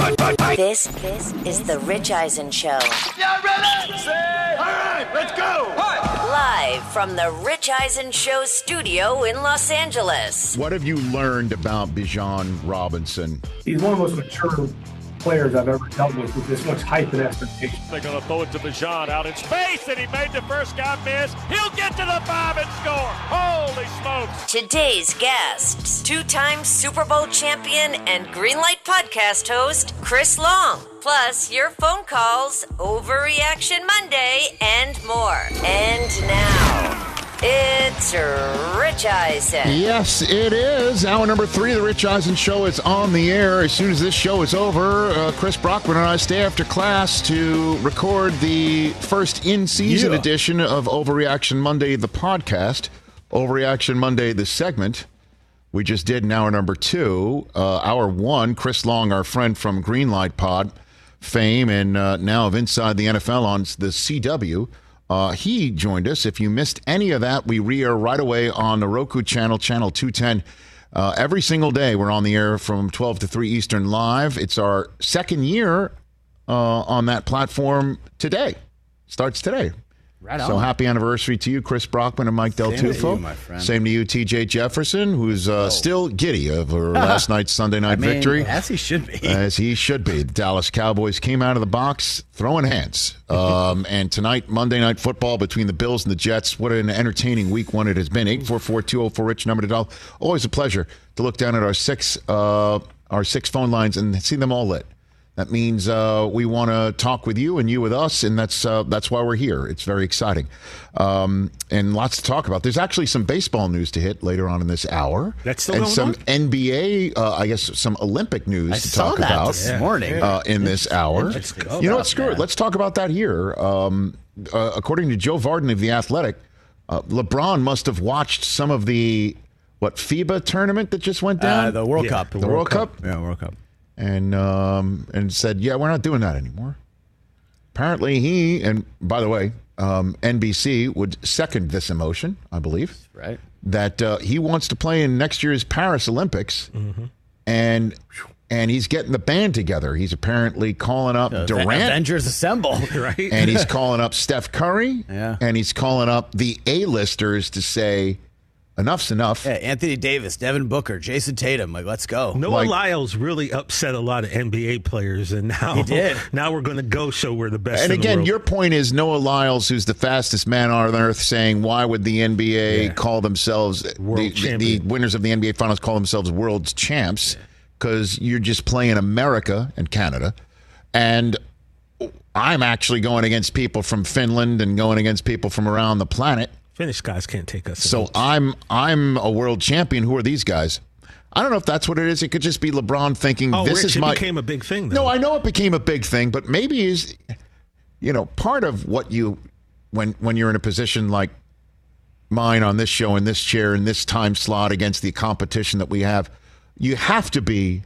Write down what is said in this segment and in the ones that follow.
This is the Rich Eisen Show. Y'all ready? All right, let's go. Live from the Rich Eisen Show studio in Los Angeles. What have you learned about Bijan Robinson? He's one of the most mature players I've ever dealt with this much hype and expectation. They're going to throw it to Bijan out in space, and he made the first guy miss. He'll get to the 5 and score. Holy smokes. Today's guests, two-time Super Bowl champion and Greenlight podcast host, Chris Long. Plus, your phone calls, Overreaction Monday, and more. And now, it's Rich Eisen. Yes, it is. Hour number 3 of the Rich Eisen Show is on the air. As soon as this show is over, Chris Brockman and I stay after class to record the first in-season edition of Overreaction Monday, the podcast. Overreaction Monday, the segment. We just did in hour number 2. Hour 1, Chris Long, our friend from Greenlight Pod fame and now of Inside the NFL on the CW. He joined us. If you missed any of that, we re-air right away on the Roku channel, channel 210. Every single day, we're on the air from 12 to 3 Eastern live. It's our second year on that platform today. Starts today. Right on. So happy anniversary to you, Chris Brockman and Mike Del Tufo. Same to you, my friend. Same to you, TJ Jefferson, who's still giddy over last night's Sunday night victory. As he should be. As he should be. The Dallas Cowboys came out of the box throwing hands. And tonight, Monday Night Football between the Bills and the Jets. What an entertaining week one it has been. 844-204-RICH, number to dial. Always a pleasure to look down at our six phone lines and see them all lit. That means we want to talk with you and you with us, and that's why we're here. It's very exciting. And lots to talk about. There's actually some baseball news to hit later on in this hour. That's still and going some on? NBA, I guess some Olympic news to talk about this morning. in this hour. Let's go. You know what? Screw it. Let's talk about that here. According to Joe Varden of The Athletic, LeBron must have watched some of the, FIBA tournament that just went down? The World Cup. The World Cup? Yeah, World Cup. And said, yeah, we're not doing that anymore. Apparently he, and by the way, NBC would second this emotion, I believe. Right. That he wants to play in next year's Paris Olympics, and he's getting the band together. He's apparently calling up Durant. Avengers Assemble. Right? And he's calling up Steph Curry. Yeah. And he's calling up the A-listers to say, enough's enough. Yeah, Anthony Davis, Devin Booker, Jason Tatum. Let's go. Noah Lyles really upset a lot of NBA players, and now He did. Now we're going to go show we're the best. And in the again, world. your point is Noah Lyles, who's the fastest man on earth, saying, why would the NBA call themselves, the winners of the NBA Finals call themselves world champs? Because you're just playing America and Canada. And I'm actually going against people from Finland and going against people from around the planet. Finnish guys can't take us. So I'm a world champion. Who are these guys? I don't know if that's what it is. It could just be LeBron thinking this Rich, is my. It became a big thing. Though. No, I know it became a big thing, but maybe is, part of what you when you're in a position like mine on this show in this chair in this time slot against the competition that we have, you have to be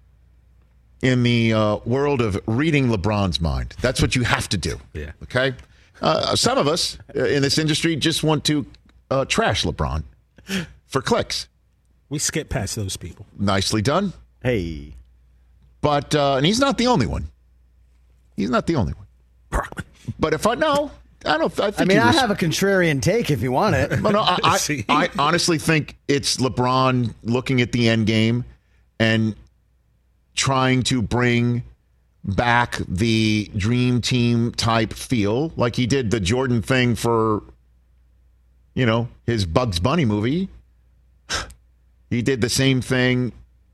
in the world of reading LeBron's mind. That's what you have to do. Yeah. Okay. Some of us in this industry just want to trash LeBron for clicks. We skip past those people. Nicely done. Hey. But, and he's not the only one. He's not the only one. But if I think I have a contrarian take if you want it. Well, no, I honestly think it's LeBron looking at the end game and trying to bring back the dream team type feel, like he did the Jordan thing for, his Bugs Bunny movie. He did the same thing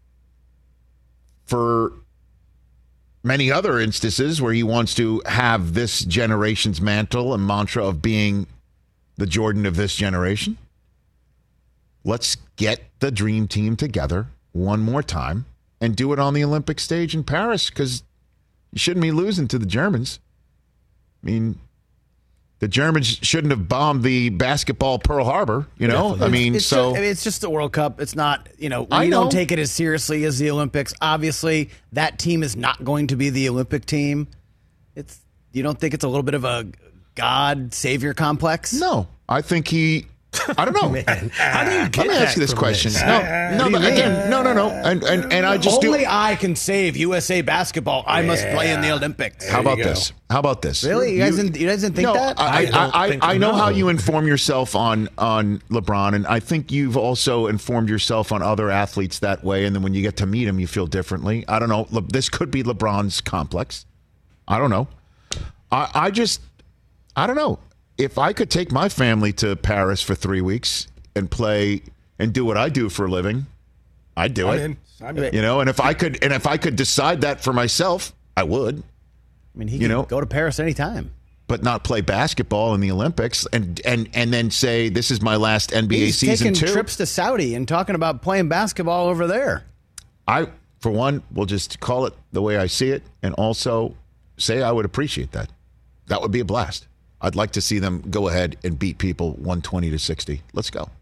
for many other instances where he wants to have this generation's mantle and mantra of being the Jordan of this generation. Let's get the dream team together one more time and do it on the Olympic stage in Paris, because you shouldn't be losing to the Germans. I mean, the Germans shouldn't have bombed the basketball Pearl Harbor, It's just the World Cup. It's not, we don't take it as seriously as the Olympics. Obviously, that team is not going to be the Olympic team. You don't think it's a little bit of a God savior complex? No, I think he I don't know. Man, how do you get Let me ask you this question. No. And I just only I can save USA basketball. I must play in the Olympics. How about this? Really? You guys didn't think that? I know how you inform yourself on LeBron, and I think you've also informed yourself on other athletes that way. And then when you get to meet him, you feel differently. I don't know. This could be LeBron's complex. I don't know. I don't know. If I could take my family to Paris for 3 weeks and play and do what I do for a living, I'd do it. I'm in. You know, and if I could decide that for myself, I would. I mean, he can go to Paris anytime, but not play basketball in the Olympics and then say this is my last NBA season too. He's taking trips to Saudi and talking about playing basketball over there. I, for one, will just call it the way I see it, and also say I would appreciate that. That would be a blast. I'd like to see them go ahead and beat people 120-60. Let's go.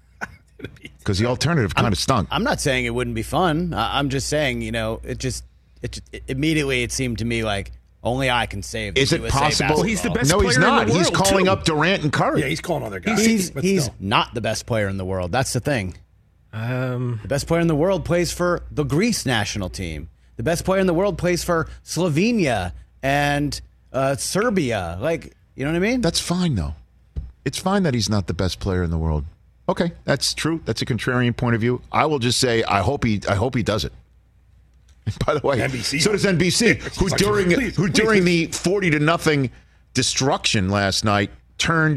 Because the alternative kind of stunk. I'm not saying it wouldn't be fun. I'm just saying, it immediately it seemed to me like only I can save. Is it USA possible? Basketball. He's the best No, player he's not. in the world, He's calling too. up Durant and Curry. Yeah, he's calling other guys. He's not the best player in the world. That's the thing. The best player in the world plays for the Greece national team. The best player in the world plays for Slovenia and Serbia. Like, you know what I mean? That's fine, though. It's fine that he's not the best player in the world. Okay, that's true. That's a contrarian point of view. I will just say I hope he does it. And by the way, NBC. So does NBC, who during the 40-0 destruction last night turned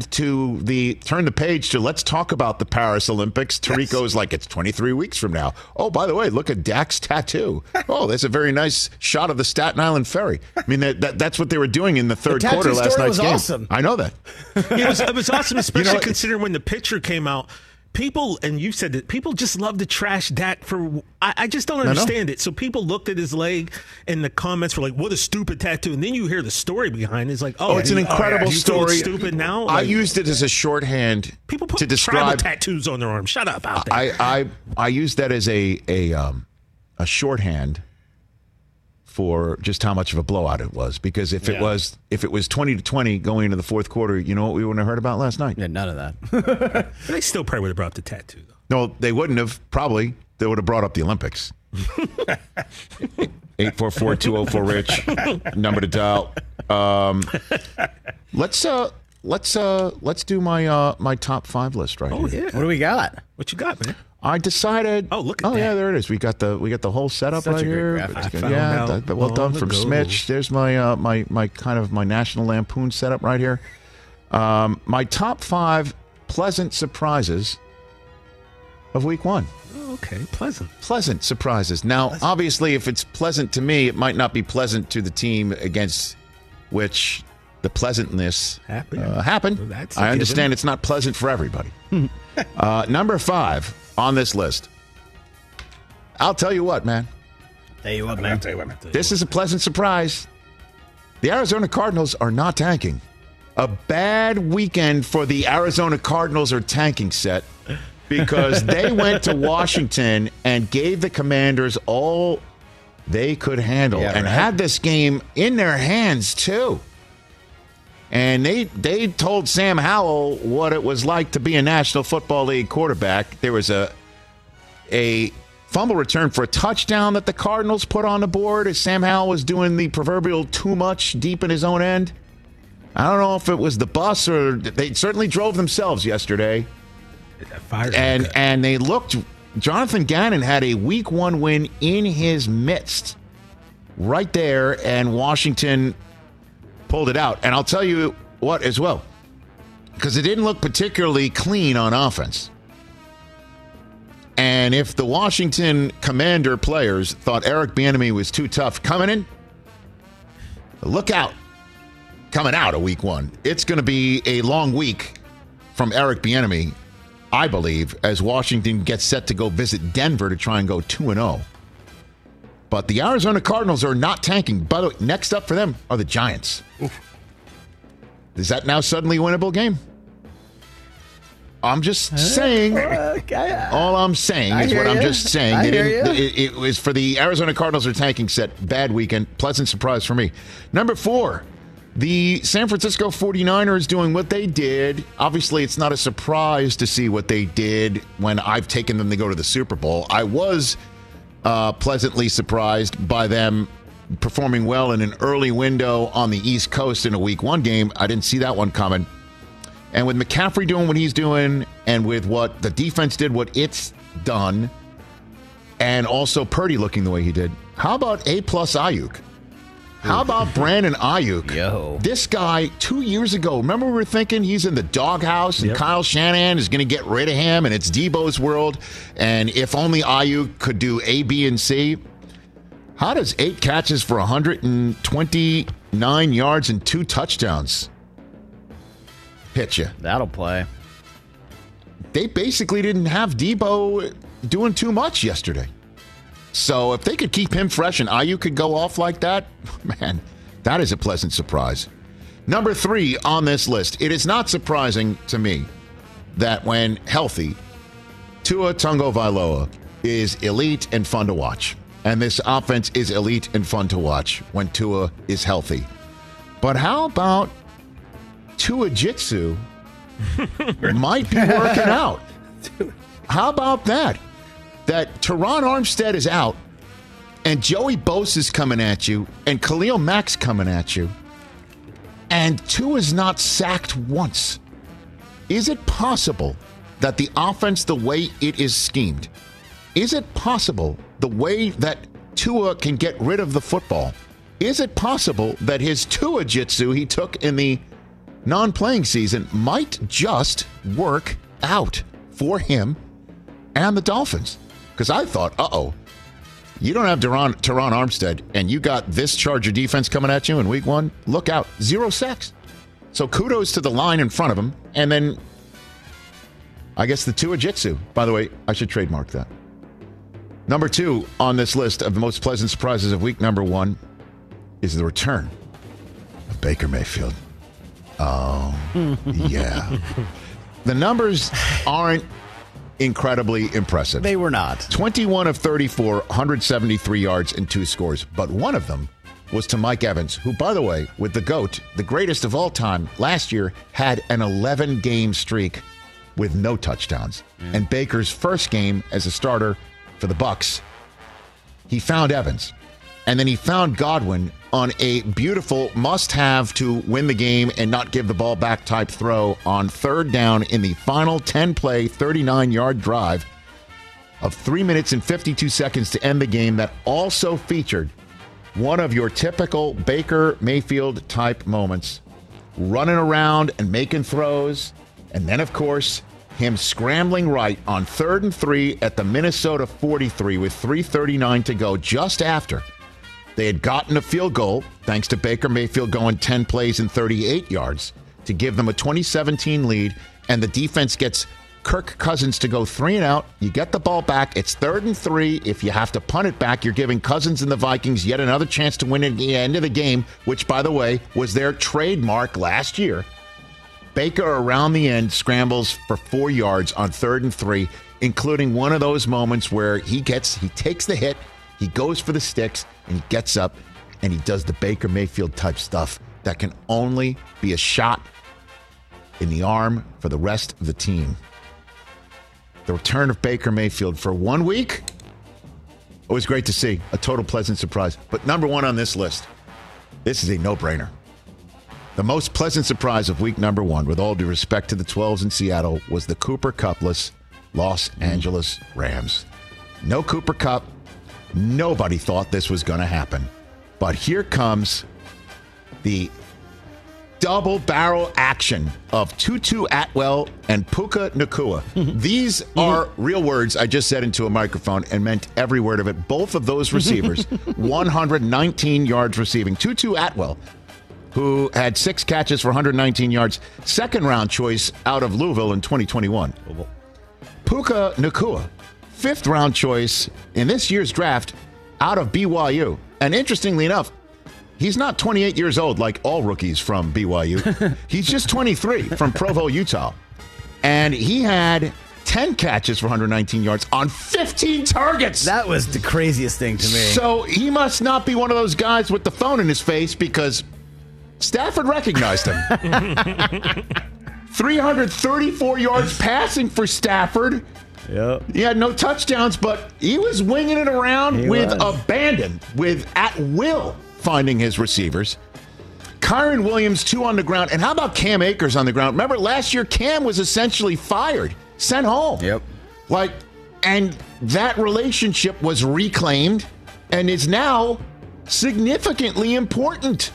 the page to let's talk about the Paris Olympics. Tirico's like, it's 23 weeks from now. Oh, by the way, look at Dak's tattoo. Oh, that's a very nice shot of the Staten Island ferry. I mean, that's what they were doing in the third quarter last night's game. Awesome. I know that. It was awesome, especially considering when the picture came out. People, and you said that people just love to trash Dak for. I just don't understand it. So people looked at his leg, and the comments were like, "What a stupid tattoo!" And then you hear the story behind it. It's like, it's an incredible story. Stupid now. I used it as a shorthand. People put to describe tattoos on their arms. Shut up out there. I used that as a shorthand for just how much of a blowout it was. Because if it was 20-20 going into the fourth quarter, you know what we wouldn't have heard about last night? Yeah, none of that. They still probably would have brought up the tattoo, though. No, they wouldn't have. Probably. They would have brought up the Olympics. 844-204-RICH. Number to dial. Let's do my top 5 list right here. Oh, yeah. What do we got? What you got, man? I decided. Oh, look at that. Oh, yeah, there it is. We got the whole setup Such right a great here. graphic. Well done from Smitch. There's my my kind of my National Lampoon setup right here. My top 5 pleasant surprises of Week 1. Oh, okay, Pleasant surprises. Now, obviously, if it's pleasant to me, it might not be pleasant to the team against which the pleasantness happened. Well, I understand it's not pleasant for everybody. Number 5 on this list. I'll tell you what, man. This is a pleasant surprise. The Arizona Cardinals are not tanking. A bad weekend for the Arizona Cardinals are tanking set because they went to Washington and gave the Commanders all they could handle and had this game in their hands, too. And they told Sam Howell what it was like to be a National Football League quarterback. There was a fumble return for a touchdown that the Cardinals put on the board as Sam Howell was doing the proverbial too much deep in his own end. I don't know if it was the bus or they certainly drove themselves yesterday. And they looked. Jonathan Gannon had a Week 1 win in his midst right there, and Washington pulled it out. And I'll tell you what as well, because it didn't look particularly clean on offense. And if the Washington Commander players thought Eric Bieniemy was too tough coming in, look out. Coming out of Week 1. It's going to be a long week from Eric Bieniemy, I believe, as Washington gets set to go visit Denver to try and go 2-0. But the Arizona Cardinals are not tanking. By the way, next up for them are the Giants. Oof. Is that now suddenly a winnable game? I'm just saying. All I'm saying is what I'm just saying. It was for the Arizona Cardinals are tanking set. Bad weekend. Pleasant surprise for me. Number 4. The San Francisco 49ers doing what they did. Obviously, it's not a surprise to see what they did when I've taken them to go to the Super Bowl. I was pleasantly surprised by them performing well in an early window on the East Coast in a Week 1 game. I didn't see that one coming. And with McCaffrey doing what he's doing, and with what the defense did, what it's done, and also Purdy looking the way he did, how about A-plus Ayuk? How about Brandon Ayuk? Yo. This guy, 2 years ago, remember we were thinking he's in the doghouse and Kyle Shanahan is going to get rid of him and it's Debo's world, and if only Ayuk could do A, B, and C. How does 8 catches for 129 yards and 2 touchdowns hit you? That'll play. They basically didn't have Debo doing too much yesterday. So if they could keep him fresh and Ayuk could go off like that, man, that is a pleasant surprise. Number 3 on this list. It is not surprising to me that when healthy, Tua Tagovailoa is elite and fun to watch. And this offense is elite and fun to watch when Tua is healthy. But how about Tua Jitsu might be working out? How about that? That Teron Armstead is out, and Joey Bosa's coming at you, and Khalil Mack's coming at you, and Tua's not sacked once. Is it possible that the offense, the way it is schemed, is it possible the way that Tua can get rid of the football, is it possible that his Tua Jitsu he took in the non-playing season might just work out for him and the Dolphins? Because I thought, you don't have Teron Armstead, and you got this Charger defense coming at you in Week 1. Look out. 0 sacks. So kudos to the line in front of him. And then, I guess the Tua Jitsu. By the way, I should trademark that. Number 2 on this list of the most pleasant surprises of Week 1 is the return of Baker Mayfield. Oh, yeah. The numbers aren't incredibly impressive. They were not. 21 of 34, 173 yards and 2 scores. But one of them was to Mike Evans, who, by the way, with the GOAT, the greatest of all time, last year had an 11-game streak with no touchdowns. And Baker's first game as a starter for the Bucs, he found Evans. And then he found Godwin on a beautiful must-have to win the game and not give the ball back type throw on 3rd down in the final 10-play, 39-yard drive of 3 minutes and 52 seconds to end the game that also featured one of your typical Baker Mayfield type moments, running around and making throws, and then, of course, him scrambling right on 3rd and 3 at the Minnesota 43 with 3:39 to go, just after they had gotten a field goal, thanks to Baker Mayfield going 10 plays and 38 yards to give them a 2017 lead, and the defense gets Kirk Cousins to go 3 and out. You get the ball back. It's 3rd and 3. If you have to punt it back, you're giving Cousins and the Vikings yet another chance to win at the end of the game, which, by the way, was their trademark last year. Baker, around the end, scrambles for 4 yards on 3rd and 3, including one of those moments where he takes the hit, he goes for the sticks, and he gets up, and he does the Baker Mayfield type stuff that can only be a shot in the arm for the rest of the team. The return of Baker Mayfield for 1 week, it was great to see. A total pleasant surprise. But number 1 on this list, this is a no-brainer. The most pleasant surprise of Week 1, with all due respect to the 12s in Seattle, was the Cooper Cup-less Los Angeles Rams. No Cooper Kupp. Nobody thought this was going to happen. But here comes the double barrel action of Tutu Atwell and Puka Nacua. These are real words I just said into a microphone and meant every word of it. Both of those receivers, 119 yards receiving. Tutu Atwell, who had 6 catches for 119 yards, second-round choice out of Louisville in 2021. Puka Nacua, 5th-round choice in this year's draft out of BYU. And interestingly enough, he's not 28 years old like all rookies from BYU. He's just 23 from Provo, Utah. And he had 10 catches for 119 yards on 15 targets. That was the craziest thing to me. So he must not be one of those guys with the phone in his face, because Stafford recognized him. 334 yards passing for Stafford. Yep. He had no touchdowns, but he was winging it around with abandon, with at will finding his receivers. Kyron Williams, 2 on the ground. And how about Cam Akers on the ground? Remember, last year, Cam was essentially fired, sent home. Yep. And that relationship was reclaimed and is now significantly important.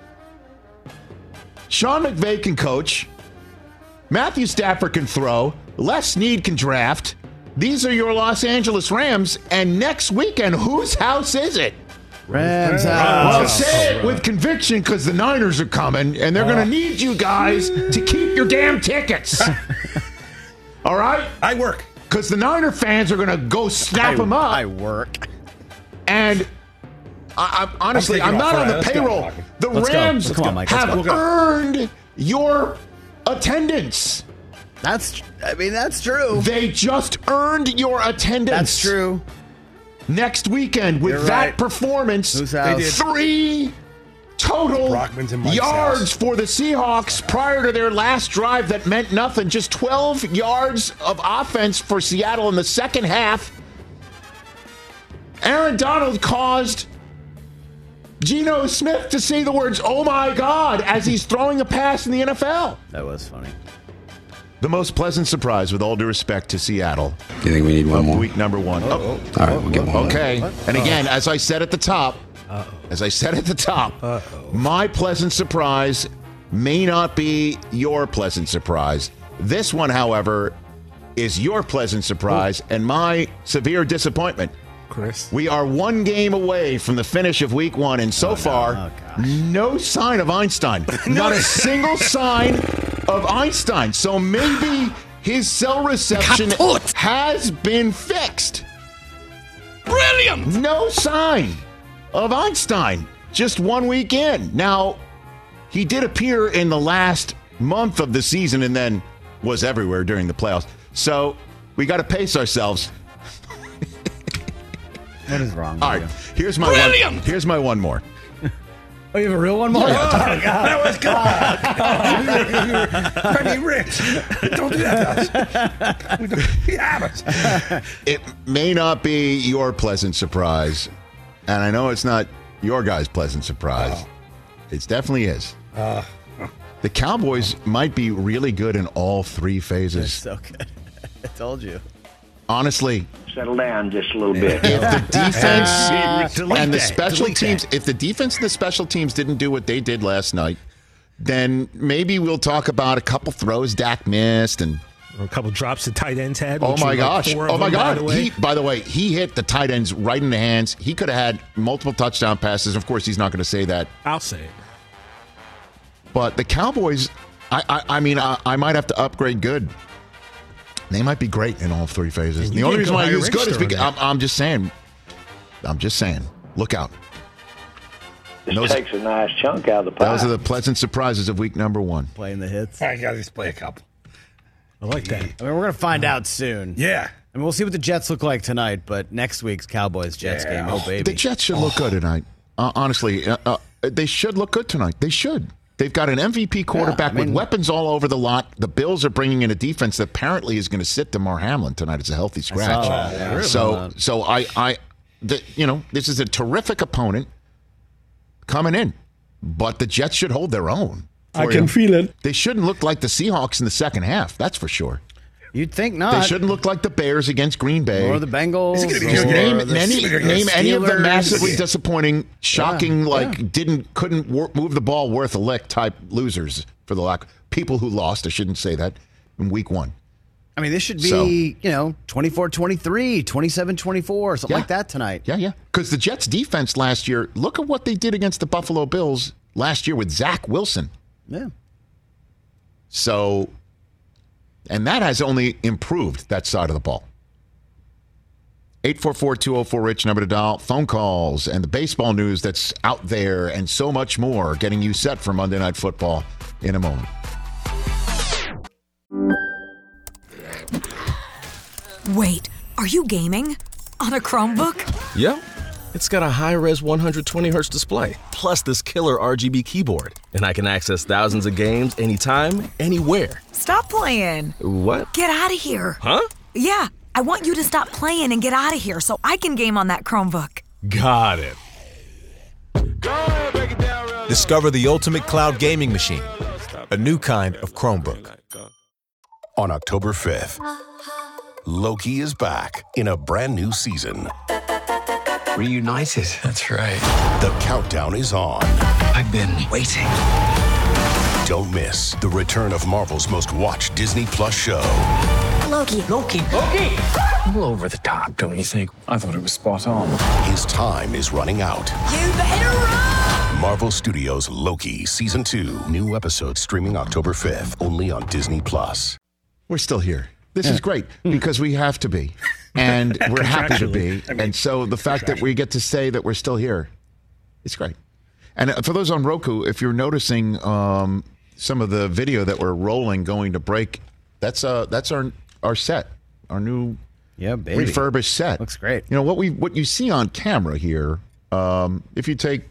Sean McVay can coach. Matthew Stafford can throw. Les Snead can draft. These are your Los Angeles Rams. And next weekend, whose house is it? Rams Well, house. say it with conviction because the Niners are coming, and they're going to need you guys to keep your damn tickets. All right? I work. Because the Niner fans are going to go snap them up. I work. And honestly, I'm not on the payroll. The Rams have earned your attendance. That's true. They just earned your attendance. That's true. Next weekend with that performance, 3 total yards for the Seahawks prior to their last drive that meant nothing. Just 12 yards of offense for Seattle in the second half. Aaron Donald caused Geno Smith to say the words, "Oh my God," as he's throwing a pass in the NFL. That was funny. The most pleasant surprise, with all due respect to Seattle. You think we need one more? Week number 1. All right, we'll get one. Okay. And again, as I said at the top, my pleasant surprise may not be your pleasant surprise. This one, however, is your pleasant surprise and my severe disappointment. Chris. We are 1 game away from the finish of week 1, and so far, no sign of Einstein. Not a single sign of Einstein. So maybe his cell reception has been fixed. Brilliant! No sign of Einstein. Just 1 week in. Now, he did appear in the last month of the season and then was everywhere during the playoffs. So we got to pace ourselves. What is wrong with All right, you? here's my one. Here's my one more. Oh, you have a real one more? That was God. Pretty rich. Don't do that to us. We have it. It may not be your pleasant surprise, and I know it's not your guys' pleasant surprise. It definitely is. The Cowboys might be really good in all 3 phases. So good. I told you. Honestly, Settle down just a little bit. if the defense and the special teams, if the defense and the special teams didn't do what they did last night, then maybe we'll talk about a couple throws Dak missed and a couple drops the tight ends had. Oh my gosh! Oh my God! By the way, he hit the tight ends right in the hands. He could have had multiple touchdown passes. Of course, he's not going to say that. I'll say it. But the Cowboys, I mean, I might have to upgrade good. They might be great in all 3 phases. The only reason why I use good is because I'm just saying. Look out. This takes a nice chunk out of the pie. Those are the pleasant surprises of week number 1. Playing the hits. I got to just play a couple. I like that. I mean, we're going to find out soon. Yeah. I mean, we'll see what the Jets look like tonight, but next week's Cowboys-Jets game, oh, baby. The Jets should look good tonight. Honestly, they should look good tonight. They should. They've got an MVP quarterback with weapons all over the lot. The Bills are bringing in a defense that apparently is going to sit Damar Hamlin tonight. It's a healthy scratch. This is a terrific opponent coming in, but the Jets should hold their own. I can feel it. They shouldn't look like the Seahawks in the second half. That's for sure. You'd think not. They shouldn't look like the Bears against Green Bay. Or the Bengals. Name any of the massively disappointing, shocking, couldn't move the ball worth a lick type losers for the people who lost. I shouldn't say that in week 1. I mean, this should be, 24-23, 27-24, something like that tonight. Yeah. Because the Jets defense last year, look at what they did against the Buffalo Bills last year with Zach Wilson. Yeah. So, and that has only improved that side of the ball. 844-204-RICH, number to dial. Phone calls and the baseball news that's out there and so much more getting you set for Monday Night Football in a moment. Wait, are you gaming? On a Chromebook? Yep. It's got a high-res 120Hz display, plus this killer RGB keyboard. And I can access thousands of games anytime, anywhere. Stop playing. What? Get out of here. Huh? Yeah, I want you to stop playing and get out of here so I can game on that Chromebook. Got it. Discover the ultimate cloud gaming machine, a new kind of Chromebook. On October 5th, Loki is back in a brand new season. Reunited. That's right. The countdown is on. I've been waiting. Don't miss the return of Marvel's most watched Disney Plus show. Loki. A little over the top, don't you think? I thought it was spot on. His time is running out. You better run! Marvel Studios' Loki Season 2. New episode streaming October 5th, only on Disney Plus. We're still here. This is great because we have to be. And we're happy to be. And so the fact that we get to say that we're still here, it's great. And for those on Roku, if you're noticing some of the video that we're rolling going to break, that's our set, our new refurbished set. Looks great. You know, what you see on camera here, if you take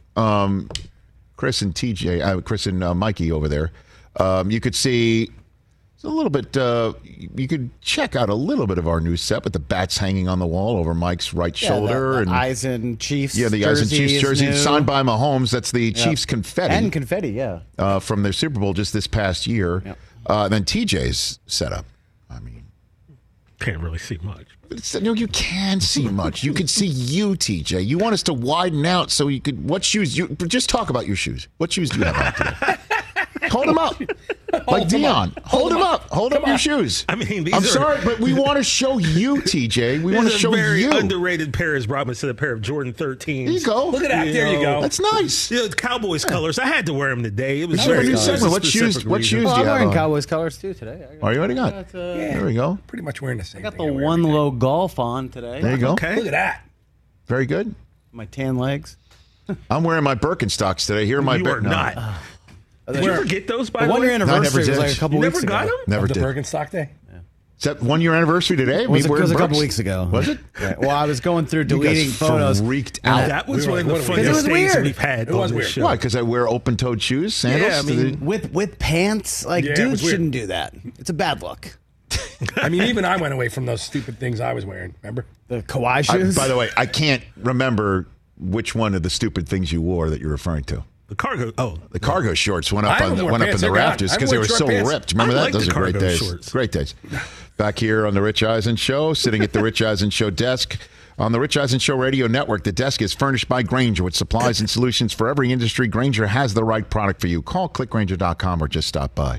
Chris and TJ, Chris and Mikey over there, you could see a little bit, you could check out a little bit of our new set with the bats hanging on the wall over Mike's right shoulder. The and Eyes and Chiefs the Eyes and Chiefs jersey new. signed by Mahomes. That's the Chiefs confetti. And confetti, from their Super Bowl just this past year. Yep. Then TJ's setup. I mean, can't really see much. No, you can see much. You can see you, TJ. You want us to widen out so you could. What shoes? Just talk about your shoes. What shoes do you have on today? Hold them up. Like Dion. Hold them up. Hold up your shoes. I mean, I'm sorry, but we want to show you, TJ. We want to show very you. Underrated pair, as Robin said, a pair of Jordan 13s. There you go. Look at that. There you go. That's nice. You know, Cowboys colors. I had to wear them today. It was It's your very new nice. segment. What shoes do you I'm have wearing on? Cowboys colors too today. Oh, you already got? There we go. Pretty much wearing the same I got thing. the one low golf on today. There you go. Okay. Look at that. Very good. My tan legs. I'm wearing my Birkenstocks today. Here are my You are not. Did you ever get those, by The the 1 way? year anniversary did. was like a couple You weeks never got ago. them? Never The did. Birkenstock Day. Is that 1 year anniversary today? It was we're a in couple Brooks? weeks ago. Was it? Yeah. Well, I was going through You deleting guys photos. freaked out. That was We one were of the like, what are we funniest doing? days It was we've had. It was on this weird. show. Why? Because I wear open-toed shoes, sandals? Yeah, I mean, with pants, like Yeah, it dudes was weird. shouldn't do that. It's a bad look. I mean, even I went away from those stupid things I was wearing. Remember? The Kawhi shoes. By the way, I can't remember which one of the stupid things you wore that you're referring to. the cargo. Oh, The cargo shorts went I up haven't worn in pants. the They're gone. rafters I because they haven't were so worn short pants. ripped. Remember I that? like Those the are great cargo days. shorts. Great days. Back here on the Rich Eisen Show, sitting at the Rich Eisen Show desk. On the Rich Eisen Show Radio Network, the desk is furnished by Grainger with supplies and solutions for every industry. Grainger has the right product for you. Call clickgrainger.com or just stop by.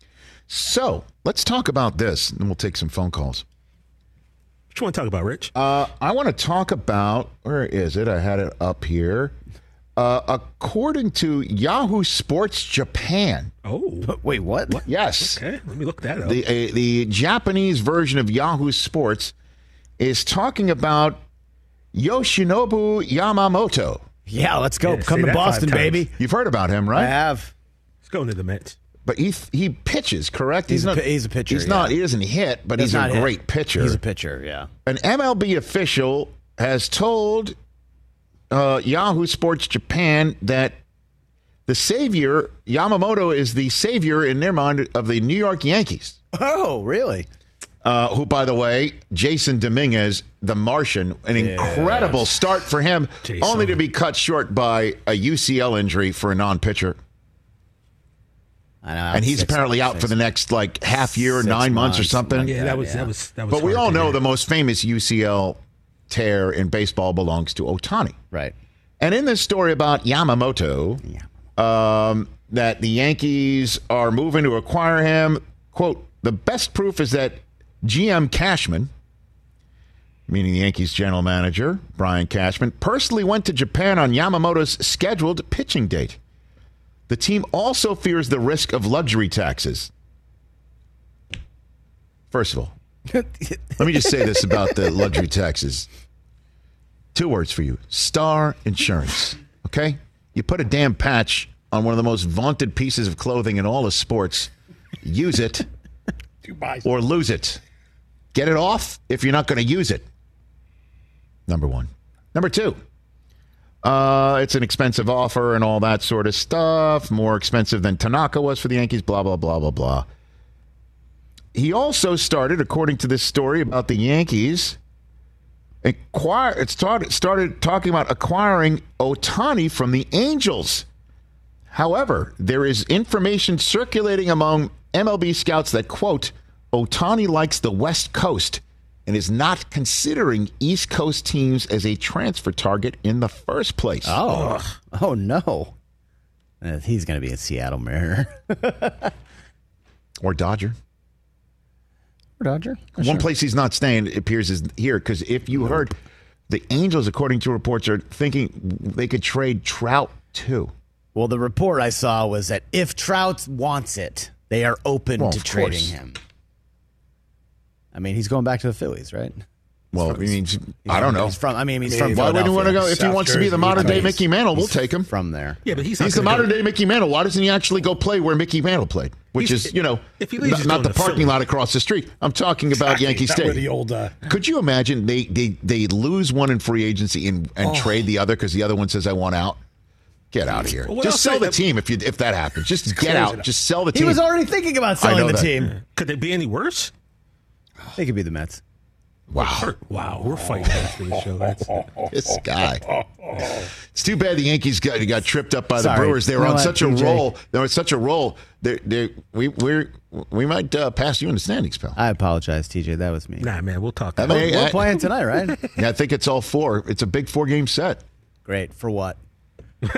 So let's talk about this, and then we'll take some phone calls. what you want to talk about, Rich? I want to talk about, where is it? I had it up here. According to Yahoo Sports Japan. Oh, wait, what? Yes. Okay, let me look that up. The Japanese version of Yahoo Sports is talking about Yoshinobu Yamamoto. Yeah, let's go. Yeah, Come say to that Boston, 5 times. baby. You've heard about him, I right? have. Let's go into the Mets. But he pitches, correct? He's a pitcher, He's yeah. not. He doesn't hit, but Does he's a not hit. great pitcher. He's a pitcher, yeah. An MLB official has told Yahoo Sports Japan that the savior, Yamamoto, is the savior in their mind of the New York Yankees. Oh, really? Who, by the way, Jason Dominguez, the Martian, an incredible start for him, Jason. only to be cut short by a UCL injury for a non-pitcher. I know. And he's apparently out for the next half year, 9 months or something. Yeah, that was. But we hard all to know hear. the most famous UCL tear in baseball belongs to Ohtani. Right. And in this story about Yamamoto, that the Yankees are moving to acquire him, quote, the best proof is that GM Cashman, meaning the Yankees general manager, Brian Cashman, personally went to Japan on Yamamoto's scheduled pitching date. The team also fears the risk of luxury taxes. First of all, let me just say this about the luxury taxes. 2 words for you. Star Insurance. Okay? You put a damn patch on one of the most vaunted pieces of clothing in all of sports. Use it or lose it. Get it off if you're not going to use it. Number one. Number two, It's an expensive offer and all that sort of stuff. More expensive than Tanaka was for the Yankees, blah, blah, blah, blah, blah. He also started, according to this story about the Yankees, started talking about acquiring Ohtani from the Angels. However, there is information circulating among MLB scouts that, quote, Ohtani likes the West Coast and is not considering East Coast teams as a transfer target in the first place. Oh no. He's going to be a Seattle Mariner. Or Dodger. One place he's not staying, it appears, is here, because if you heard, the Angels, according to reports, are thinking they could trade Trout too. Well, the report I saw was that if Trout wants it, they are open to trading him. I mean, he's going back to the Phillies, right? Well, I don't know. He's from why Philadelphia. would you want to go? If he wants to be the modern-day Mickey Mantle, we'll take him. From there. Yeah, but he's the modern-day Mickey Mantle. Why doesn't he actually go play where Mickey Mantle played? Which is, if he leaves, not the parking lot across the street. I'm talking about Yankee Stadium. The old, Could you imagine they lose one in free agency and trade the other because the other one says, I want out? Get out of here. Well, just sell the team if that happens. Just get out. Just sell the team. He was already thinking about selling the team. Could they be any worse? They could be the Mets. Wow, we're fighting after the show. This guy. It's too bad the Yankees got tripped up by the Brewers. They were on such a roll. They were on such a roll. We might pass you in the standings, pal. I apologize, TJ. That was me. Nah, man, we'll talk. We're playing tonight, right? Yeah, I think it's all four. It's a big 4-game set. Great. For what? For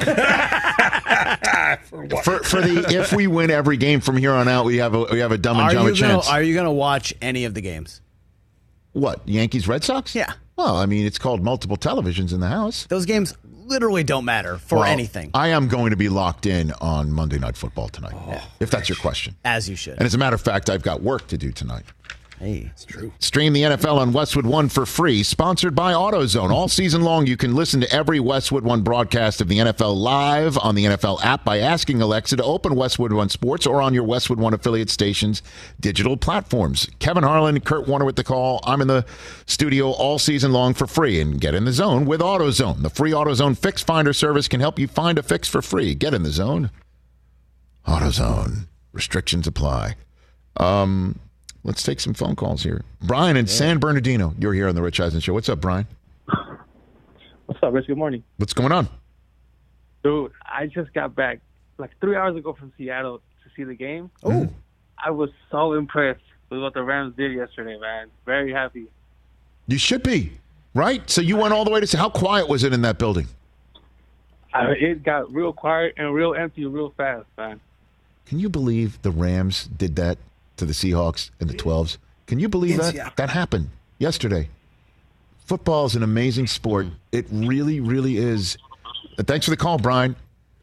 the if we win every game from here on out, we have a dumb and dumber chance. Are you going to watch any of the games? What, Yankees Red Sox? Yeah. Well, I mean, it's called multiple televisions in the house. Those games literally don't matter for anything. I am going to be locked in on Monday Night Football tonight, if that's your question. As you should. And as a matter of fact, I've got work to do tonight. Hey, it's true. Stream the NFL on Westwood One for free, sponsored by AutoZone. All season long, you can listen to every Westwood One broadcast of the NFL live on the NFL app by asking Alexa to open Westwood One Sports or on your Westwood One affiliate stations' digital platforms. Kevin Harlan, Kurt Warner with the call. I'm in the studio all season long for free. And get in the zone with AutoZone. The free AutoZone Fix Finder service can help you find a fix for free. Get in the zone. AutoZone. Restrictions apply. Let's take some phone calls here. Brian in San Bernardino. You're here on the Rich Eisen Show. What's up, Brian? What's up, Rich? Good morning. What's going on? Dude, I just got back like 3 hours ago from Seattle to see the game. Oh. I was so impressed with what the Rams did yesterday, man. Very happy. You should be, right? So you went all the way to see. How quiet was it in that building? It got real quiet and real empty real fast, man. Can you believe the Rams did that to the Seahawks and the 12s? Can you believe that? Yeah. That happened yesterday. Football is an amazing sport. It really, really is. Thanks for the call, Brian.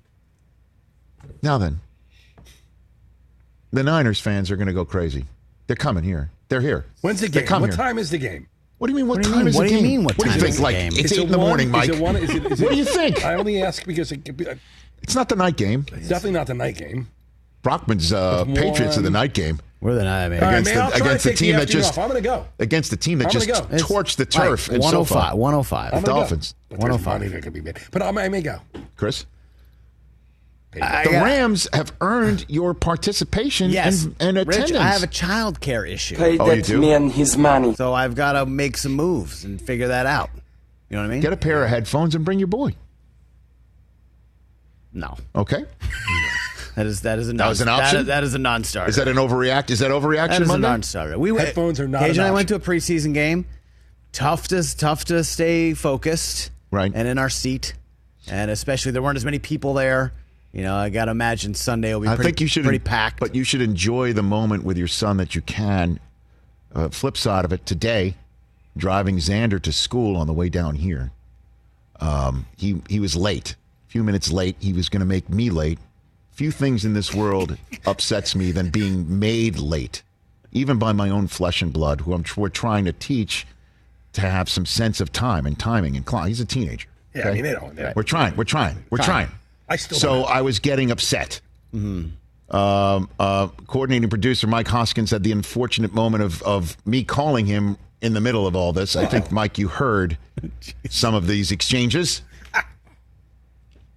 Now then, the Niners fans are going to go crazy. They're coming here. They're here. When's the game? What time is the game? What do you mean, what time is the game? What do you mean, what do you time think? is the Like, game? it's 8 in the morning, Mike. Is it 1? What do you think? I only ask because it could be. It's not the night game. It's definitely not the night game. Brockman's Patriots are the night game. We're the night game. Against the team that just I'm going to go. Against the team that just torched the turf. Right. 105. The Dolphins. 105. Could be bad. But I may go. Chris? The Rams have earned your participation and attendance. Rich, I have a child care issue. Pay that man his money. So I've got to make some moves and figure that out. You know what I mean? Get a pair of headphones and bring your boy. No. Okay. That is a that was an option? That is a non-starter. Is that an overreact? Is that overreaction? That is Monday? a non-starter. Headphones are not. Gage and I went to a preseason game. Tough to stay focused. Right. And in our seat, and especially there weren't as many people there. You know, I got to imagine Sunday will be pretty packed. But you should enjoy the moment with your son that you can. Flip side of it, today, driving Xander to school on the way down here, he was late. A few minutes late. He was going to make me late. Few things in this world upsets me than being made late, even by my own flesh and blood, who we're trying to teach to have some sense of time and timing and clock. He's a teenager. Yeah, okay? I mean, they don't. We're trying. I still. So I was getting upset. Mm-hmm. Coordinating producer Mike Hoskins had the unfortunate moment of me calling him in the middle of all this. I think, Mike, you heard some of these exchanges.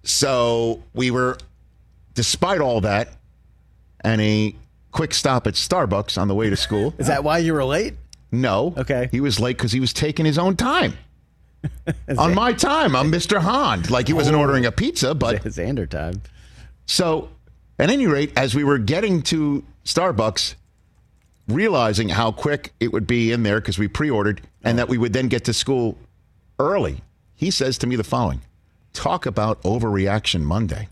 So we were, despite all that, and a quick stop at Starbucks on the way to school. Is that why you were late? No. Okay. He was late because he was taking his own time. On my time. I'm Mr. Hahn. Like he wasn't ordering a pizza, but... Xander time. So, at any rate, as we were getting to Starbucks, realizing how quick it would be in there because we pre-ordered and that we would then get to school early, he says to me the following: talk about overreaction Monday.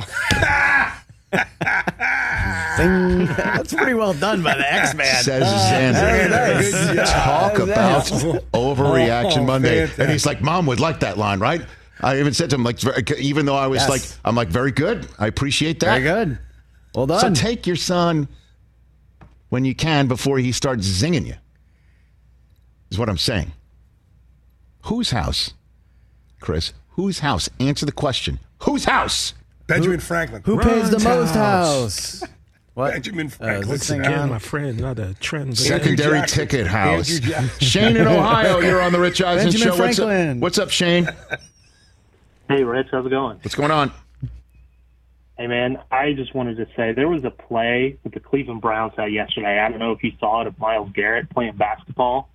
That's pretty well done by the X-Man. Says Xander. Nice. Talk about overreaction Monday. Fantastic. And he's like, Mom would like that line, right? I even said to him, like, even though I was like, I'm like, very good. I appreciate that. Very good. Well done. So take your son when you can before he starts zinging you, is what I'm saying. Whose house, Chris? Whose house? Answer the question. Whose house? Benjamin Franklin. Who pays the most house? What? Benjamin Franklin. Once again, my friend, not a trend. Secondary ticket house. Shane in Ohio, you're on the Rich Eisen Show. What's up, Shane? Hey, Rich, how's it going? What's going on? Hey, man, I just wanted to say there was a play that the Cleveland Browns had yesterday. I don't know if you saw it, of Myles Garrett playing basketball.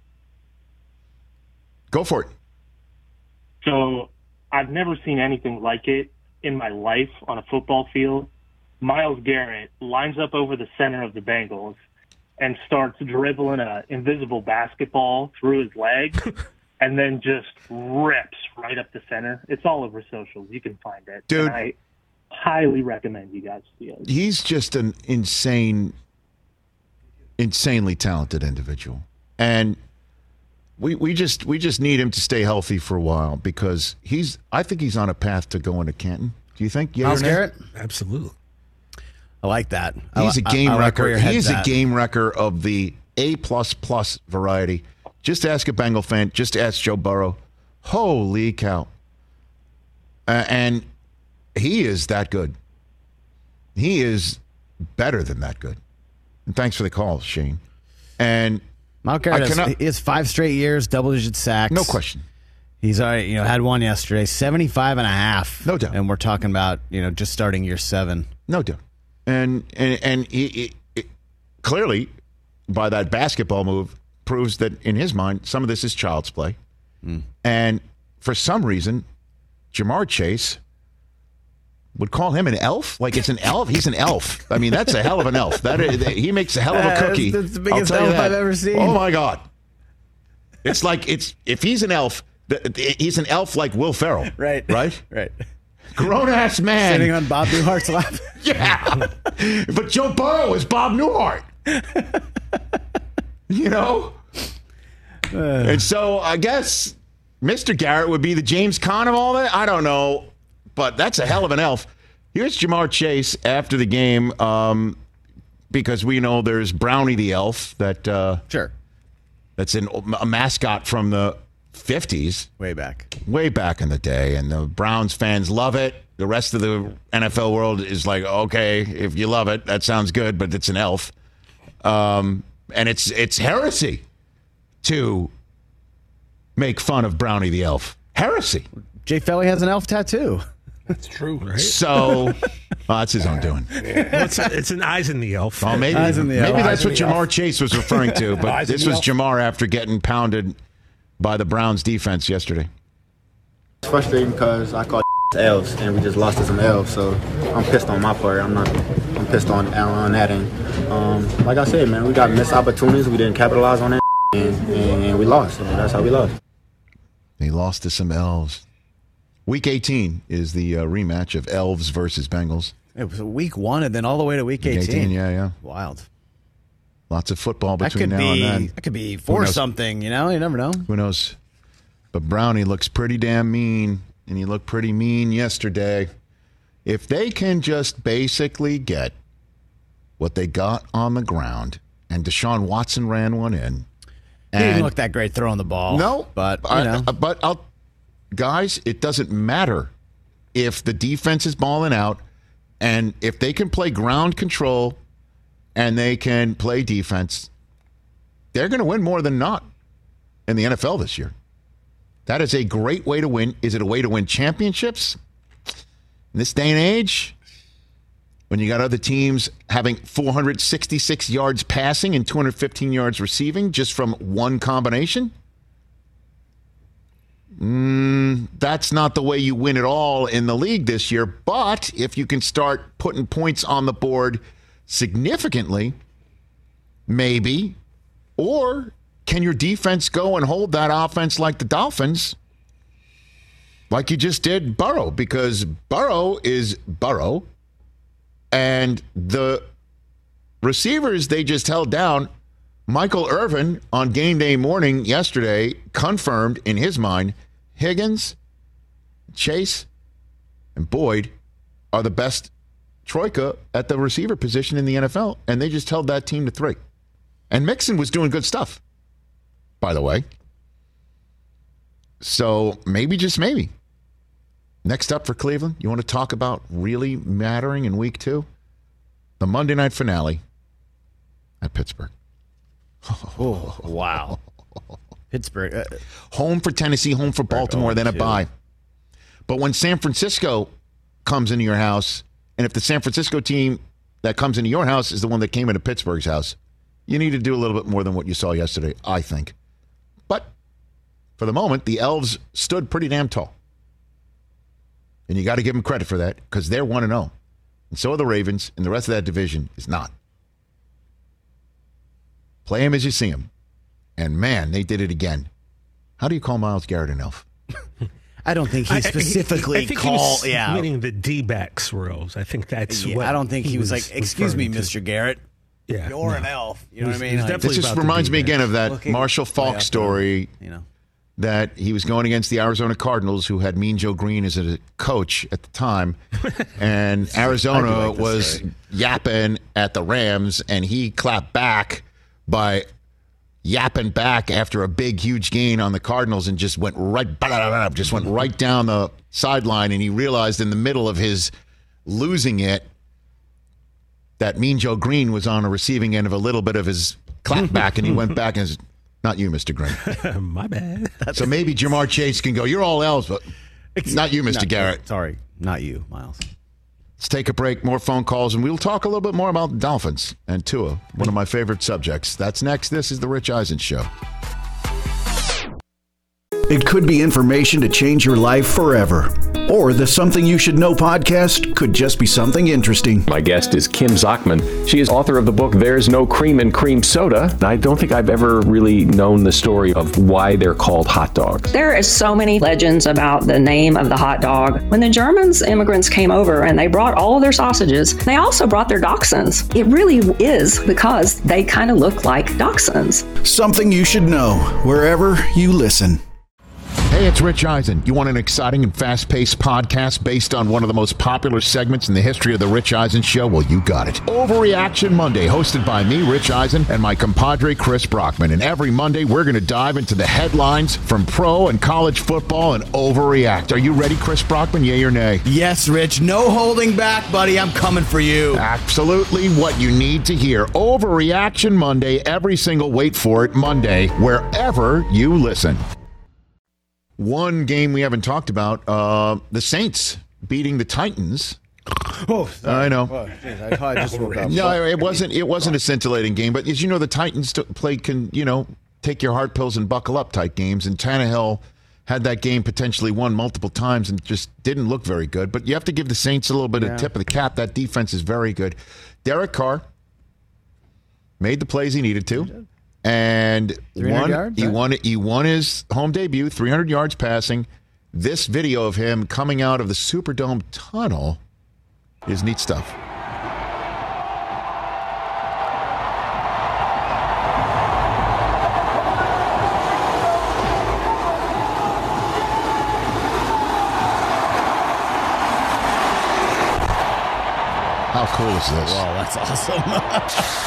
Go for it. So I've never seen anything like it in my life on a football field. Myles Garrett lines up over the center of the Bengals and starts dribbling an invisible basketball through his leg and then just rips right up the center. It's all over socials. You can find it. Dude. And I highly recommend you guys see it. He's just an insanely talented individual. And we just need him to stay healthy for a while because I think he's on a path to going to Canton. Do you think? Myles Garrett? Absolutely. I like that. He's a game wrecker. He is a game wrecker of the A++ variety. Just ask a Bengal fan. Just ask Joe Burrow. Holy cow. And he is that good. He is better than that good. And thanks for the call, Shane. And Myles Garrett he has 5 straight years, double-digit sacks. No question. He's already, had one yesterday, 75.5. No doubt. And we're talking about, just starting year 7. No doubt. And he clearly, by that basketball move, proves that in his mind, some of this is child's play. And for some reason, Jamar Chase would call him an elf. Like it's an elf. He's an elf. I mean, that's a hell of an elf. He makes a hell of a cookie. That's the biggest elf I've ever seen. Oh my God! It's like if he's an elf, he's an elf like Will Ferrell. Right. Grown-ass man. Sitting on Bob Newhart's lap. Yeah. But Joe Burrow is Bob Newhart. And so I guess Mr. Garrett would be the James Caan of all that. I don't know. But that's a hell of an elf. Here's Jamar Chase after the game because we know there's Brownie the elf that that's a mascot from the 50s. Way back in the day. And the Browns fans love it. The rest of the NFL world is like, okay, if you love it, that sounds good, but it's an elf. And it's heresy to make fun of Brownie the elf. Heresy. Jay Felly has an elf tattoo. That's true, right? So, that's his own doing. It's an Eisen the elf. Oh, maybe that's what Jamar Chase was referring to. But this was Jamar after getting pounded by the Browns defense yesterday. It's frustrating because I called L's and we just lost to some L's. So I'm pissed on my part. I'm pissed on that. And like I said, man, we got missed opportunities. We didn't capitalize on that, and we lost. So that's how we lost. They lost to some Elves. Week 18 is the rematch of Elves versus Bengals. It was week 1 and then all the way to week 18. Yeah. Wild. Lots of football between now and then. That could be 4-something, you never know. Who knows? But Brownie looks pretty damn mean, and he looked pretty mean yesterday. If they can just basically get what they got on the ground, and Deshaun Watson ran one in. He didn't look that great throwing the ball. No, but guys, it doesn't matter if the defense is balling out, and if they can play ground control and they can play defense, they're going to win more than not in the NFL this year. That is a great way to win. Is it a way to win championships? In this day and age, when you got other teams having 466 yards passing and 215 yards receiving just from one combination, that's not the way you win it all in the league this year. But if you can start putting points on the board significantly, maybe. Or can your defense go and hold that offense like the Dolphins, like you just did Burrow? Because Burrow is Burrow, and the receivers they just held down. Michael Irvin on game day morning yesterday confirmed in his mind Higgins, Chase, and Boyd are the best troika at the receiver position in the NFL, and they just held that team to 3. And Mixon was doing good stuff, by the way. So maybe, just maybe. Next up for Cleveland, you want to talk about really mattering in week 2? The Monday night finale at Pittsburgh. Oh, wow. Pittsburgh. Home for Tennessee, home for Baltimore, then a bye. But when San Francisco comes into your house, and if the San Francisco team that comes into your house is the one that came into Pittsburgh's house, you need to do a little bit more than what you saw yesterday, I think. But for the moment, the Elves stood pretty damn tall. And you got to give them credit for that because they're 1-0. And so are the Ravens, and the rest of that division is not. Play them as you see them. And, man, they did it again. How do you call Myles Garrett an elf? I don't think he specifically called. Yeah, meaning the D-backs, Rose. I think that's what. I don't think he was like, "Excuse me, Mr. Garrett. Yeah, you're an elf." You know what I mean? Like, this just reminds me again of that Marshall Faulk story. That he was going against the Arizona Cardinals, who had Mean Joe Green as a coach at the time, and Arizona was yapping at the Rams, and he clapped back by yapping back after a big, huge gain on the Cardinals and just went right down the sideline. And he realized in the middle of his losing it that Mean Joe Green was on a receiving end of a little bit of his clap back, and he went back and said, "Not you, Mr. Green." My bad. So maybe Jamar Chase can go, "You're all elves, but not you, Mr. Garrett." Sorry, not you, Miles. Let's take a break, more phone calls, and we'll talk a little bit more about the Dolphins and Tua, one of my favorite subjects. That's next. This is The Rich Eisen Show. It could be information to change your life forever. Or the Something You Should Know podcast could just be something interesting. My guest is Kim Zachman. She is author of the book, There's No Cream in Cream Soda. I don't think I've ever really known the story of why they're called hot dogs. There is so many legends about the name of the hot dog. When the Germans, immigrants came over and they brought all of their sausages, they also brought their dachshunds. It really is because they kind of look like dachshunds. Something You Should Know, wherever you listen. Hey, it's Rich Eisen. You want an exciting and fast-paced podcast based on one of the most popular segments in the history of The Rich Eisen Show? Well, you got it. Overreaction Monday, hosted by me, Rich Eisen, and my compadre, Chris Brockman. And every Monday, we're going to dive into the headlines from pro and college football and overreact. Are you ready, Chris Brockman? Yay or nay? Yes, Rich. No holding back, buddy. I'm coming for you. Absolutely what you need to hear. Overreaction Monday, every single, wait for it, Monday, wherever you listen. One game we haven't talked about, the Saints beating the Titans. Oh, sorry. I know. Oh, I just woke up. No, it wasn't a scintillating game, but as you know, the Titans can take your heart pills and buckle up type games, and Tannehill had that game potentially won multiple times and just didn't look very good. But you have to give the Saints a little bit of tip of the cap. That defense is very good. Derek Carr made the plays he needed to. And he won his home debut, 300 yards passing. This video of him coming out of the Superdome tunnel is neat stuff. How cool is this? Wow, that's awesome.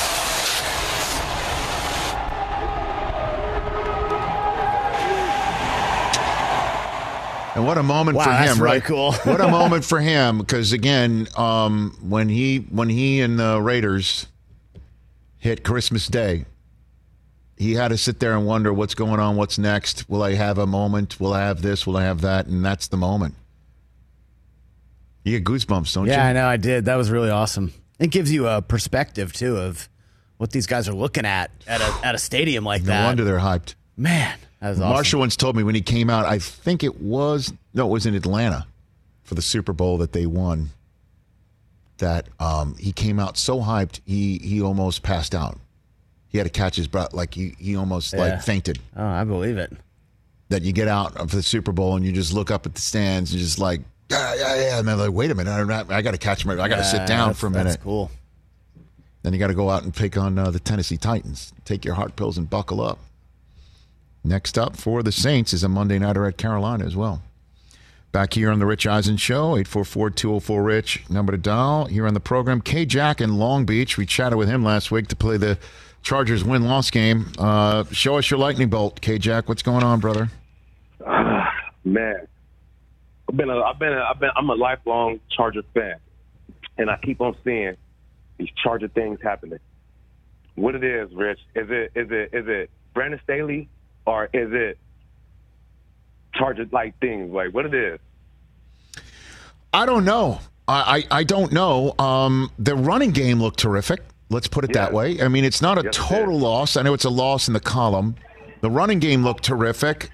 And what a moment for him, that's right? Really cool. What a moment for him, because again, when he and the Raiders hit Christmas Day, he had to sit there and wonder what's going on, what's next. Will I have a moment? Will I have this? Will I have that? And that's the moment. You get goosebumps, don't you? Yeah, I know. I did. That was really awesome. It gives you a perspective, too, of what these guys are looking at a stadium like that. No wonder they're hyped. Man, that was awesome. Marshall once told me when he came out, I think it was in Atlanta for the Super Bowl that they won, that he came out so hyped, he almost passed out. He had to catch his breath, like he almost like fainted. Oh, I believe it. That you get out of the Super Bowl and you just look up at the stands and just like, yeah. And they're like, wait a minute, I got to catch my, I got to sit down for a minute. That's cool. Then you got to go out and pick on the Tennessee Titans. Take your heart pills and buckle up. Next up for the Saints is a Monday nighter at Carolina as well. Back here on the Rich Eisen Show, 844-204-RICH, number to dial here on the program. K-Jack in Long Beach. We chatted with him last week to play the Chargers win-loss game. Show us your lightning bolt, K-Jack. What's going on, brother? Man, I'm a lifelong Charger fan, and I keep on seeing these Charger things happening. What it is, Rich? Is it Brandon Staley, or is it Charger-like things? Like, what it is? I don't know. I don't know. The running game looked terrific. Let's put it that way. I mean, it's not a total loss. I know it's a loss in the column. The running game looked terrific.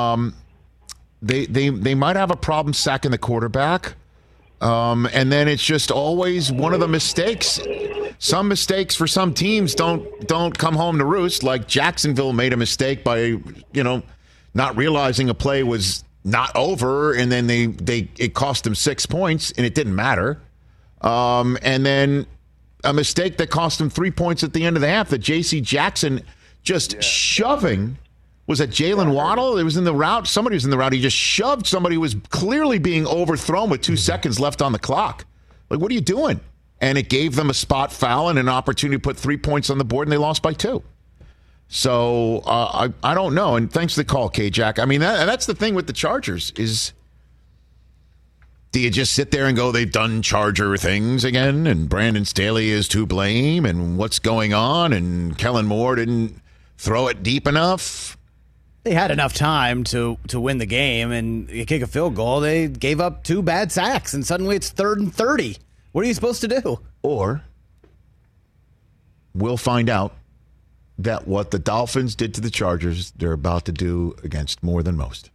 They might have a problem sacking the quarterback. And then it's just always one of the mistakes. Some mistakes for some teams don't come home to roost. Like Jacksonville made a mistake by, not realizing a play was not over, and then it cost them 6 points, and it didn't matter. And then a mistake that cost them 3 points at the end of the half. That J.C. Jackson just shoving. Was it Jalen Waddle? It was in the route. Somebody was in the route. He just shoved somebody who was clearly being overthrown with 2 seconds left on the clock. Like, what are you doing? And it gave them a spot foul and an opportunity to put 3 points on the board, and they lost by 2. So I don't know. And thanks for the call, K-Jack. I mean, that's the thing with the Chargers is, do you just sit there and go, they've done Charger things again, and Brandon Staley is to blame, and what's going on, and Kellen Moore didn't throw it deep enough? They had enough time to win the game, and you kick a field goal. They gave up 2 bad sacks, and suddenly it's 3rd and 30. What are you supposed to do? Or we'll find out that what the Dolphins did to the Chargers, they're about to do against more than most.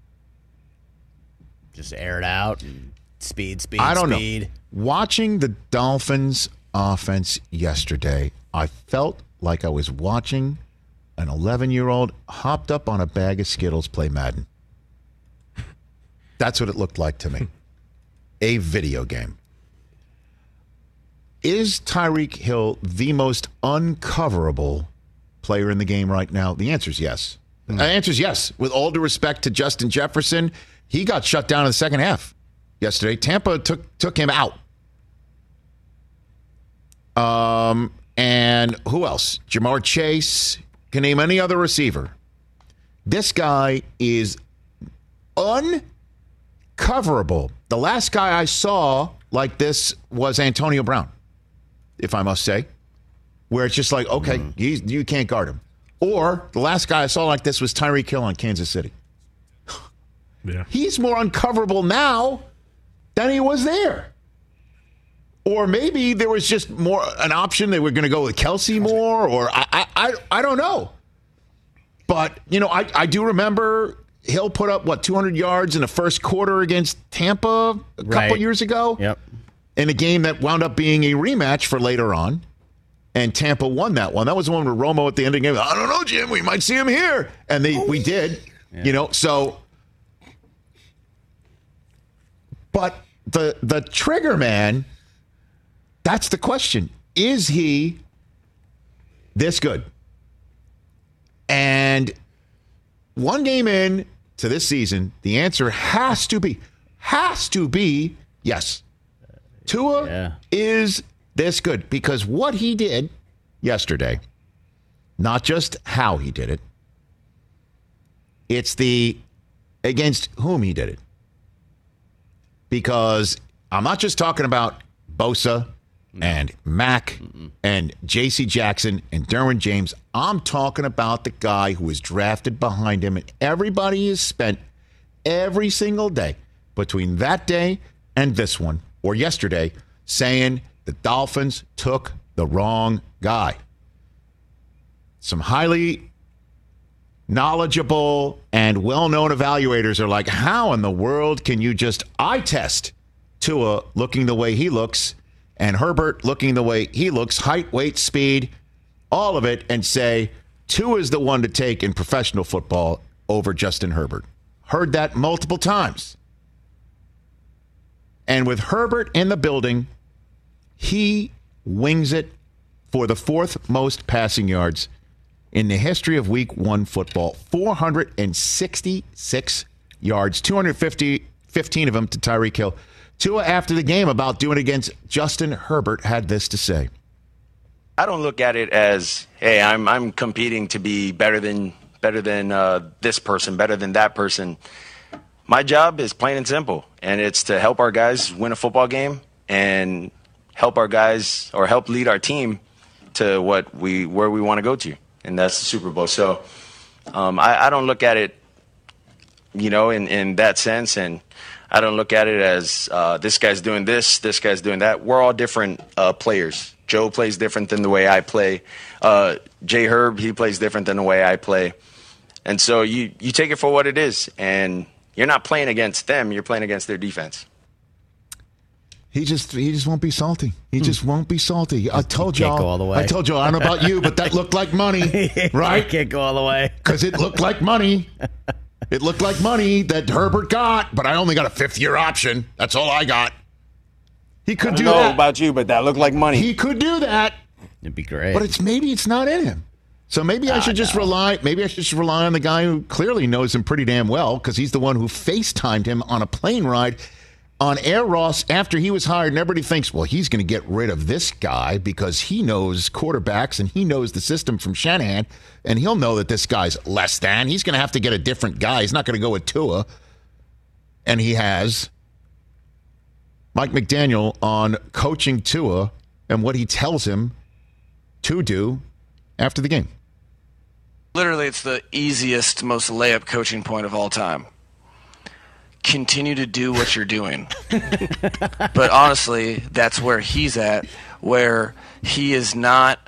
Just air it out and speed. I don't know. Watching the Dolphins offense yesterday, I felt like I was watching an 11-year-old hopped up on a bag of Skittles play Madden. That's what it looked like to me. A video game. Is Tyreek Hill the most uncoverable player in the game right now? The answer is yes. The answer is yes. With all due respect to Justin Jefferson, he got shut down in the second half yesterday. Tampa took him out. And who else? Jamar Chase. Can name any other receiver. This guy is uncoverable. The last guy I saw like this was Antonio Brown, if I must say, where it's just like, okay, you can't guard him. Or the last guy I saw like this was Tyreek Hill on Kansas City. Yeah. He's more uncoverable now than he was there. Or maybe there was just more an option. They were going to go with Kelsey more, or I don't know. But, I do remember Hill put up, 200 yards in the first quarter against Tampa a couple years ago? Yep. In a game that wound up being a rematch for later on. And Tampa won that one. That was the one with Romo at the end of the game. I don't know, Jim. We might see him here. And we did. Yeah. So. But the trigger man, that's the question. Is he this good? And one game in to this season, the answer has to be yes. Tua is this good because what he did yesterday, not just how he did it, it's against whom he did it. Because I'm not just talking about Bosa and Mack and J.C. Jackson and Derwin James. I'm talking about the guy who was drafted behind him, and everybody has spent every single day between that day and this one, or yesterday, saying the Dolphins took the wrong guy. Some highly knowledgeable and well-known evaluators are like, how in the world can you just eye test Tua looking the way he looks and Herbert looking the way he looks, height, weight, speed, all of it, and say Tua is the one to take in professional football over Justin Herbert? Heard that multiple times. And with Herbert in the building, he wings it for the 4th most passing yards in the history of Week 1 football. 466 yards, 215 of them to Tyreek Hill. Tua, after the game, about doing it against Justin Herbert, had this to say. I don't look at it as, hey, I'm competing to be better than this person, better than that person. My job is plain and simple, and it's to help our guys win a football game and help our guys, or help lead our team to where we want to go to, and that's the Super Bowl. So I don't look at it, in that sense, and I don't look at it as this guy's doing this guy's doing that. We're all different players. Joe plays different than the way I play. J. Herb, he plays different than the way I play. And so you take it for what it is, and you're not playing against them. You're playing against their defense. He just won't be salty. He just won't be salty. I told y'all. Can't go all the way. I told y'all. I don't know about you, but that looked like money, right? Can't go all the way because it looked like money. It looked like money that Herbert got, but I only got a 5th-year option. That's all I got. He could do that. I don't know about you, but that looked like money. He could do that. It'd be great. But maybe it's not in him. So maybe I should just rely. Maybe I should just rely on the guy who clearly knows him pretty damn well, because he's the one who FaceTimed him on a plane ride on Air Ross after he was hired. And everybody thinks, well, he's going to get rid of this guy because he knows quarterbacks and he knows the system from Shanahan, and he'll know that this guy's less than. He's going to have to get a different guy. He's not going to go with Tua, and he has. Mike McDaniel on coaching Tua and what he tells him to do after the game. Literally, it's the easiest, most layup coaching point of all time. Continue to do what you're doing. But honestly, that's where he's at, where he is not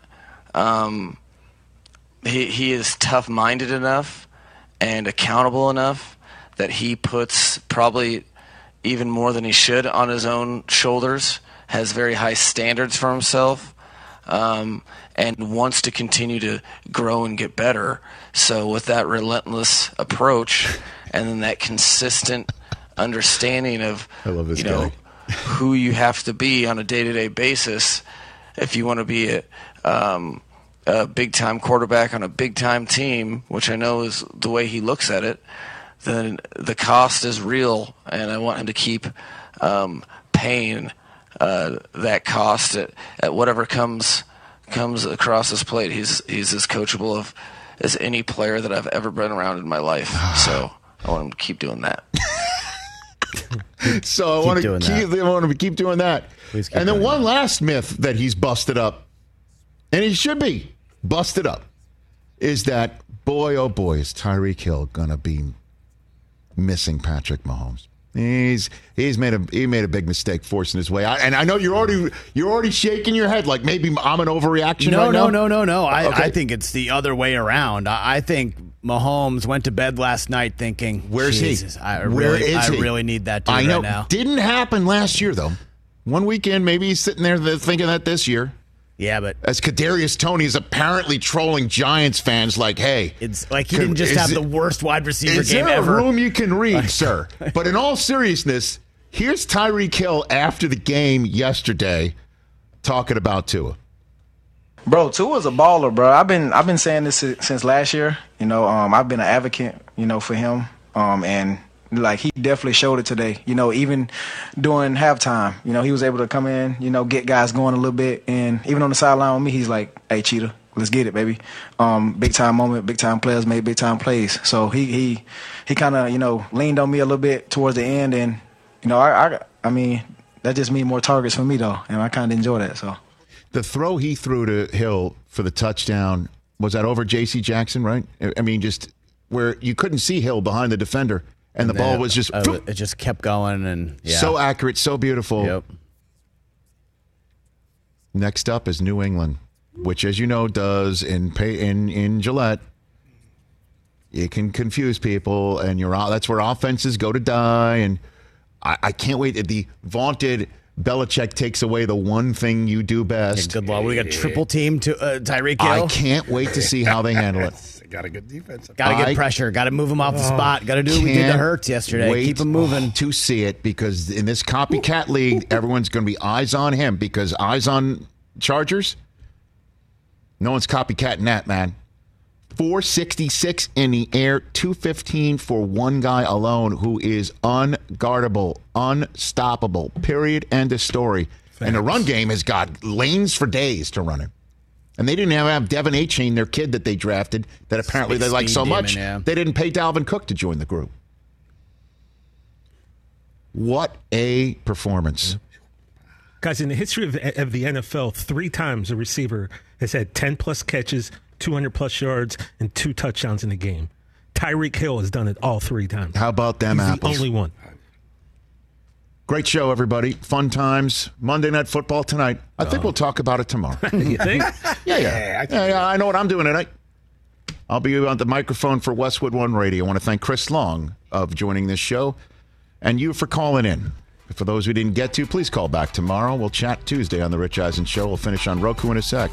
he is tough-minded enough and accountable enough that he puts probably even more than he should on his own shoulders, has very high standards for himself, and wants to continue to grow and get better. So with that relentless approach and then that consistent understanding of who you have to be on a day-to-day basis if you want to be a big-time quarterback on a big-time team, which I know is the way he looks at it, then the cost is real, and I want him to keep paying that cost at whatever comes across his plate. He's as coachable as any player that I've ever been around in my life. So I want him to keep doing that. So I want to keep doing that. And then one last myth that he's busted up, and he should be busted up, is that, boy, oh boy, is Tyreek Hill going to be missing Patrick Mahomes. He made a big mistake forcing his way out, and I know you're already shaking your head like maybe I'm an overreaction. No. I think it's the other way around. I think Mahomes went to bed last night thinking, "Where's he? I really need that dude I know. Right now." Didn't happen last year though. One weekend, maybe he's sitting there thinking that this year. Yeah, but as Kadarius Toney is apparently trolling Giants fans, like, "Hey, it's like he didn't just have the worst wide receiver game ever." Is there a room you can read, sir? But in all seriousness, here's Tyreek Hill after the game yesterday talking about Tua. Bro, Tua's a baller, bro. I've been saying this since last year. I've been an advocate, for him, and like he definitely showed it today. Even during halftime, he was able to come in, get guys going a little bit, and even on the sideline with me, he's like, "Hey, Cheetah, let's get it, baby." Big time moment, big time players make big time plays. So he kind of leaned on me a little bit towards the end, and I mean that just means more targets for me though, and I kind of enjoy that. So the throw he threw to Hill for the touchdown, was that over J.C. Jackson, right? I mean, just where you couldn't see Hill behind the defender. And the ball was just... it just kept going. And so accurate, so beautiful. Yep. Next up is New England, which, as you know, does in Gillette. It can confuse people, and that's where offenses go to die. And I can't wait. The vaunted Belichick takes away the one thing you do best. Good luck. We got triple team to Tyreek Hill. I can't wait to see how they handle it. Got a good defense. Got to get pressure. Got to move him off the spot. Got to do what we did to Hurts yesterday. Keep him moving. To see it, because in this copycat league, everyone's going to be eyes on him, because eyes on Chargers, no one's copycatting that, man. 466 in the air, 215 for one guy alone who is unguardable, unstoppable, period, end of story. Thanks. And the run game has got lanes for days to run him. And they didn't have Devin A-Chain, their kid that they drafted, that apparently they like so much, they didn't pay Dalvin Cook to join the group. What a performance. Guys, in the history of the NFL, 3 times a receiver has had 10-plus catches, 200-plus yards, and 2 touchdowns in a game. Tyreek Hill has done it all 3 times. How about them apples? He's the only one. Great show, everybody. Fun times. Monday Night Football tonight. I think we'll talk about it tomorrow. You think? Yeah. I know what I'm doing tonight. I'll be on the microphone for Westwood One Radio. I want to thank Chris Long of joining this show, and you for calling in. For those we didn't get to, please call back tomorrow. We'll chat Tuesday on The Rich Eisen Show. We'll finish on Roku in a sec.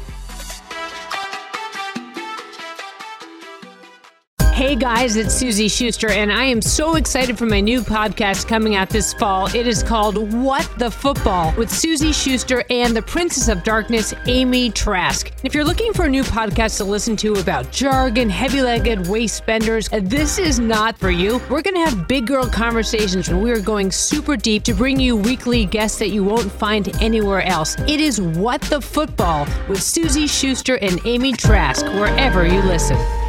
Hey guys, it's Susie Schuster, and I am so excited for my new podcast coming out this fall. It is called What the Football, with Susie Schuster and the Princess of Darkness, Amy Trask. If you're looking for a new podcast to listen to about jargon, heavy-legged waist benders, this is not for you. We're going to have big girl conversations, and we're going super deep to bring you weekly guests that you won't find anywhere else. It is What the Football with Susie Schuster and Amy Trask, wherever you listen.